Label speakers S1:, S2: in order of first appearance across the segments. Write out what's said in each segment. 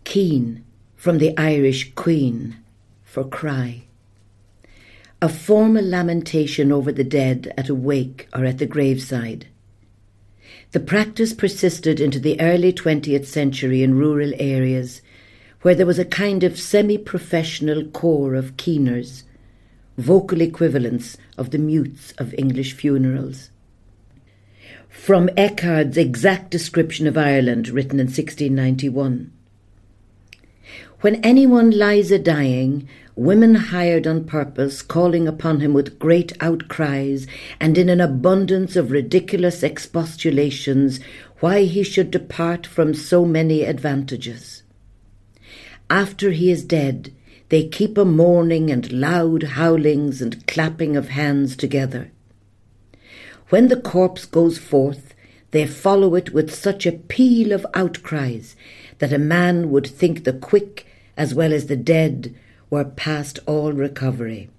S1: Keen, from the Irish queen, for cry. A formal lamentation over the dead at a wake or at the graveside. The practice persisted into the early 20th century in rural areas, where there was a kind of semi-professional corps of keeners, vocal equivalents of the mutes of English funerals. From Eckhard's exact description of Ireland, written in 1691. When anyone lies a-dying, women hired on purpose, calling upon him with great outcries and in an abundance of ridiculous expostulations why he should depart from so many advantages. After he is dead, they keep a mourning and loud howlings and clapping of hands together. When the corpse goes forth, they follow it with such a peal of outcries that a man would think the quick as well as the dead were past all recovery.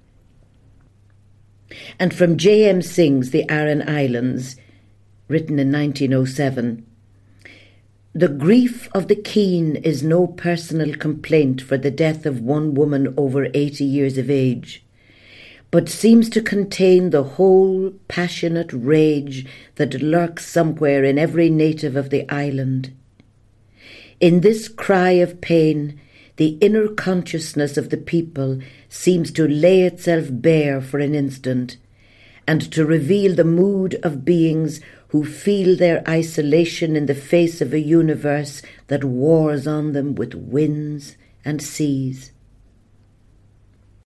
S1: And from J.M. Synge's The Aran Islands, written in 1907, the grief of the keen is no personal complaint for the death of one woman over 80 years of age, but seems to contain the whole passionate rage that lurks somewhere in every native of the island. In this cry of pain, the inner consciousness of the people seems to lay itself bare for an instant, and to reveal the mood of beings who feel their isolation in the face of a universe that wars on them with winds and seas.